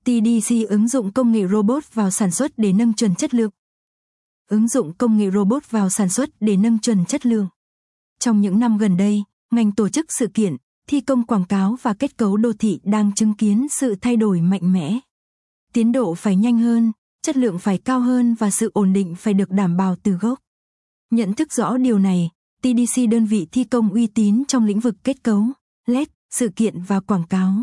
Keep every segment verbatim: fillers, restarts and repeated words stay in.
tê đê xê ứng dụng công nghệ robot vào sản xuất để nâng chuẩn chất lượng. Ứng dụng công nghệ robot vào sản xuất để nâng chuẩn chất lượng. Trong những năm gần đây, ngành tổ chức sự kiện, thi công quảng cáo và kết cấu đô thị đang chứng kiến sự thay đổi mạnh mẽ. Tiến độ phải nhanh hơn, chất lượng phải cao hơn và sự ổn định phải được đảm bảo từ gốc. Nhận thức rõ điều này, tê đê xê, đơn vị thi công uy tín trong lĩnh vực kết cấu, led, sự kiện và quảng cáo,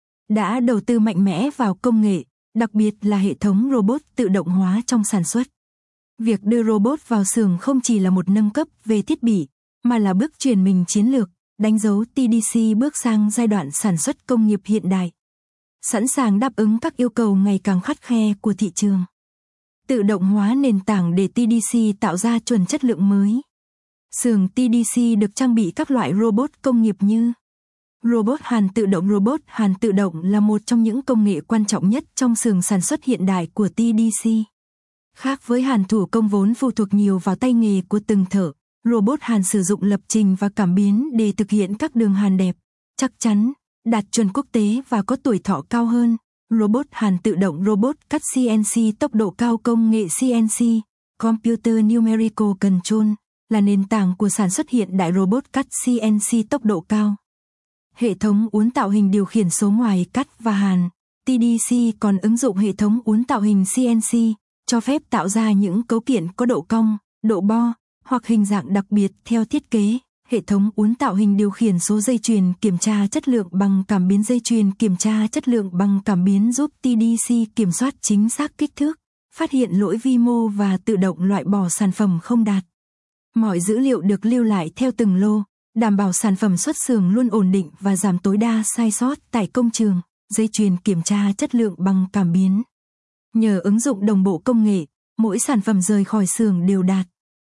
đã đầu tư mạnh mẽ vào công nghệ, đặc biệt là hệ thống robot tự động hóa trong sản xuất. Việc đưa robot vào xưởng không chỉ là một nâng cấp về thiết bị, mà là bước chuyển mình chiến lược, đánh dấu tê đê xê bước sang giai đoạn sản xuất công nghiệp hiện đại, sẵn sàng đáp ứng các yêu cầu ngày càng khắt khe của thị trường. Tự động hóa nền tảng để tê đê xê tạo ra chuẩn chất lượng mới. Xưởng tê đê xê được trang bị các loại robot công nghiệp như robot hàn tự động. Robot hàn tự động là một trong những công nghệ quan trọng nhất trong xưởng sản xuất hiện đại của tê đê xê. Khác với hàn thủ công vốn phụ thuộc nhiều vào tay nghề của từng thợ, robot hàn sử dụng lập trình và cảm biến để thực hiện các đường hàn đẹp, chắc chắn, đạt chuẩn quốc tế và có tuổi thọ cao hơn. Robot hàn tự động. Robot cắt xê en xê tốc độ cao. Công nghệ xê en xê, Computer Numerical Control, là nền tảng của sản xuất hiện đại. Robot cắt xê en xê tốc độ cao. Hệ thống uốn tạo hình điều khiển số. Ngoài cắt và hàn, tê đê xê còn ứng dụng hệ thống uốn tạo hình xê en xê, cho phép tạo ra những cấu kiện có độ cong, độ bo, hoặc hình dạng đặc biệt theo thiết kế. Hệ thống uốn tạo hình điều khiển số. Dây chuyền kiểm tra chất lượng bằng cảm biến. Dây chuyền kiểm tra chất lượng bằng cảm biến giúp tê đê xê kiểm soát chính xác kích thước, phát hiện lỗi vi mô và tự động loại bỏ sản phẩm không đạt. Mọi dữ liệu được lưu lại theo từng lô, đảm bảo sản phẩm xuất xưởng luôn ổn định và giảm tối đa sai sót tại công trường. Dây chuyền kiểm tra chất lượng bằng cảm biến. Nhờ ứng dụng đồng bộ công nghệ, mỗi sản phẩm rời khỏi xưởng đều đạt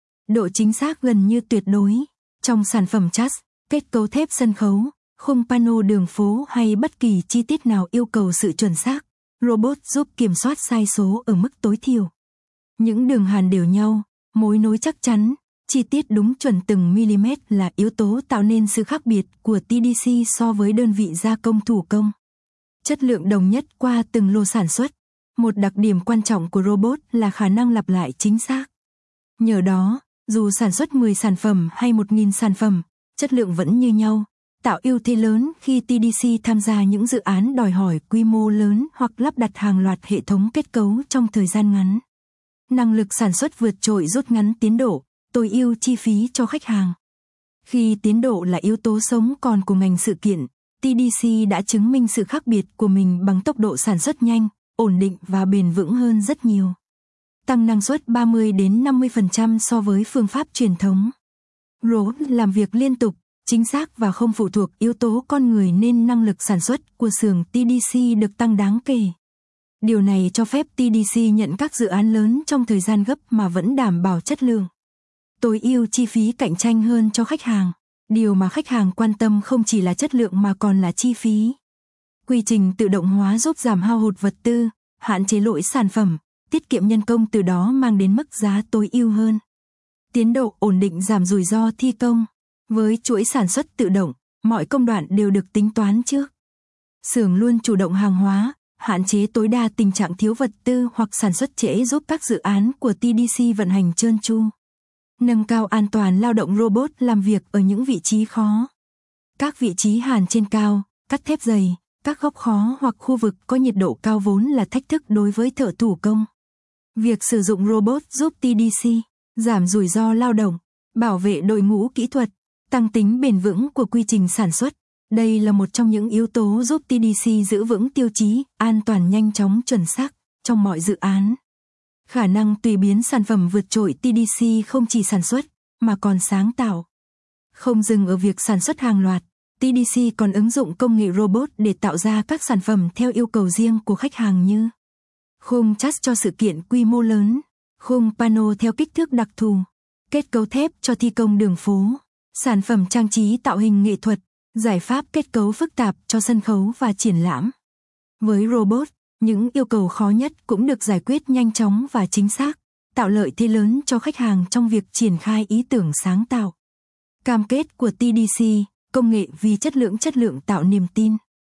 độ chính xác gần như tuyệt đối. Trong sản phẩm chassis, kết cấu thép sân khấu, khung pano đường phố hay bất kỳ chi tiết nào yêu cầu sự chuẩn xác, robot giúp kiểm soát sai số ở mức tối thiểu. Những đường hàn đều nhau, mối nối chắc chắn, chi tiết đúng chuẩn từng mm là yếu tố tạo nên sự khác biệt của tê đê xê so với đơn vị gia công thủ công. Chất lượng đồng nhất qua từng lô sản xuất. Một đặc điểm quan trọng của robot là khả năng lặp lại chính xác. Nhờ đó, dù sản xuất mười sản phẩm hay một nghìn sản phẩm, chất lượng vẫn như nhau, tạo ưu thế lớn khi tê đê xê tham gia những dự án đòi hỏi quy mô lớn hoặc lắp đặt hàng loạt hệ thống kết cấu trong thời gian ngắn. Năng lực sản xuất vượt trội rút ngắn tiến độ, tối ưu chi phí cho khách hàng. Khi tiến độ là yếu tố sống còn của ngành sự kiện, tê đê xê đã chứng minh sự khác biệt của mình bằng tốc độ sản xuất nhanh, ổn định và bền vững hơn rất nhiều. Tăng năng suất ba mươi đến năm mươi phần trăm so với phương pháp truyền thống. Robot làm việc liên tục, chính xác và không phụ thuộc yếu tố con người nên năng lực sản xuất của xưởng tê đê xê được tăng đáng kể. Điều này cho phép tê đê xê nhận các dự án lớn trong thời gian gấp mà vẫn đảm bảo chất lượng. Tối ưu chi phí cạnh tranh hơn cho khách hàng. Điều mà khách hàng quan tâm không chỉ là chất lượng mà còn là chi phí. Quy trình tự động hóa giúp giảm hao hụt vật tư, hạn chế lỗi sản phẩm, tiết kiệm nhân công, từ đó mang đến mức giá tối ưu hơn. Tiến độ ổn định, giảm rủi ro thi công. Với chuỗi sản xuất tự động, mọi công đoạn đều được tính toán trước. Xưởng luôn chủ động hàng hóa, hạn chế tối đa tình trạng thiếu vật tư hoặc sản xuất trễ, giúp các dự án của tê đê xê vận hành trơn tru. Nâng cao an toàn lao động. Robot làm việc ở những vị trí khó. Các vị trí hàn trên cao, cắt thép dày, các góc khó hoặc khu vực có nhiệt độ cao vốn là thách thức đối với thợ thủ công. Việc sử dụng robot giúp tê đê xê giảm rủi ro lao động, bảo vệ đội ngũ kỹ thuật, tăng tính bền vững của quy trình sản xuất. Đây là một trong những yếu tố giúp tê đê xê giữ vững tiêu chí an toàn, nhanh chóng, chuẩn xác trong mọi dự án. Khả năng tùy biến sản phẩm vượt trội. tê đê xê không chỉ sản xuất mà còn sáng tạo. Không dừng ở việc sản xuất hàng loạt, tê đê xê còn ứng dụng công nghệ robot để tạo ra các sản phẩm theo yêu cầu riêng của khách hàng như khung chassis cho sự kiện quy mô lớn, khung pano theo kích thước đặc thù, kết cấu thép cho thi công đường phố, sản phẩm trang trí tạo hình nghệ thuật, giải pháp kết cấu phức tạp cho sân khấu và triển lãm. Với robot, những yêu cầu khó nhất cũng được giải quyết nhanh chóng và chính xác, tạo lợi thế lớn cho khách hàng trong việc triển khai ý tưởng sáng tạo. Cam kết của tê đê xê, công nghệ vì chất lượng, chất lượng tạo niềm tin.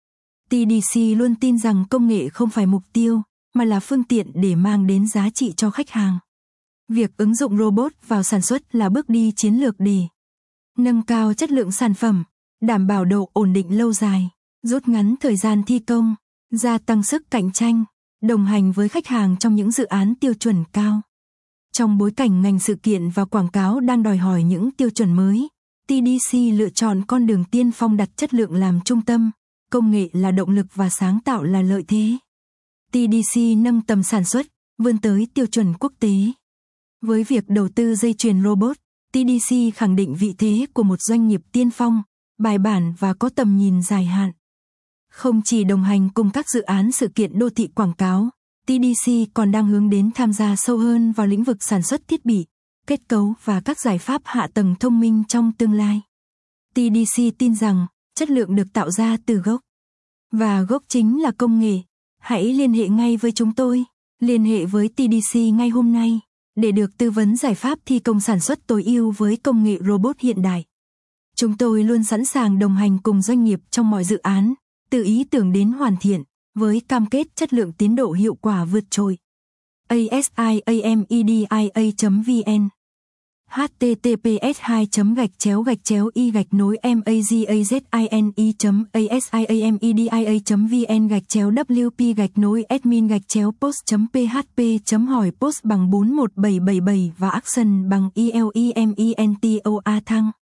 tê đê xê luôn tin rằng công nghệ không phải mục tiêu, mà là phương tiện để mang đến giá trị cho khách hàng. Việc ứng dụng robot vào sản xuất là bước đi chiến lược để nâng cao chất lượng sản phẩm, đảm bảo độ ổn định lâu dài, rút ngắn thời gian thi công, gia tăng sức cạnh tranh, đồng hành với khách hàng trong những dự án tiêu chuẩn cao. Trong bối cảnh ngành sự kiện và quảng cáo đang đòi hỏi những tiêu chuẩn mới, tê đê xê lựa chọn con đường tiên phong, đặt chất lượng làm trung tâm, công nghệ là động lực và sáng tạo là lợi thế. tê đê xê nâng tầm sản xuất, vươn tới tiêu chuẩn quốc tế. Với việc đầu tư dây chuyền robot, tê đê xê khẳng định vị thế của một doanh nghiệp tiên phong, bài bản và có tầm nhìn dài hạn. Không chỉ đồng hành cùng các dự án sự kiện đô thị quảng cáo, tê đê xê còn đang hướng đến tham gia sâu hơn vào lĩnh vực sản xuất thiết bị, kết cấu và các giải pháp hạ tầng thông minh trong tương lai. tê đê xê tin rằng chất lượng được tạo ra từ gốc, và gốc chính là công nghệ. Hãy liên hệ ngay với chúng tôi, liên hệ với tê đê xê ngay hôm nay để được tư vấn giải pháp thi công sản xuất tối ưu với công nghệ robot hiện đại. Chúng tôi luôn sẵn sàng đồng hành cùng doanh nghiệp trong mọi dự án, từ ý tưởng đến hoàn thiện, với cam kết chất lượng, tiến độ, hiệu quả vượt trội. asiamedia chấm vn https hai gạch chéo gạch chéo y gạch nối mazazine chấm asiamedia chấm vn gạch chéo wp gạch nối admin gạch chéo post chấm php chấm hỏi post bằng bốn một bảy bảy bảy và action bằng elementor thăng.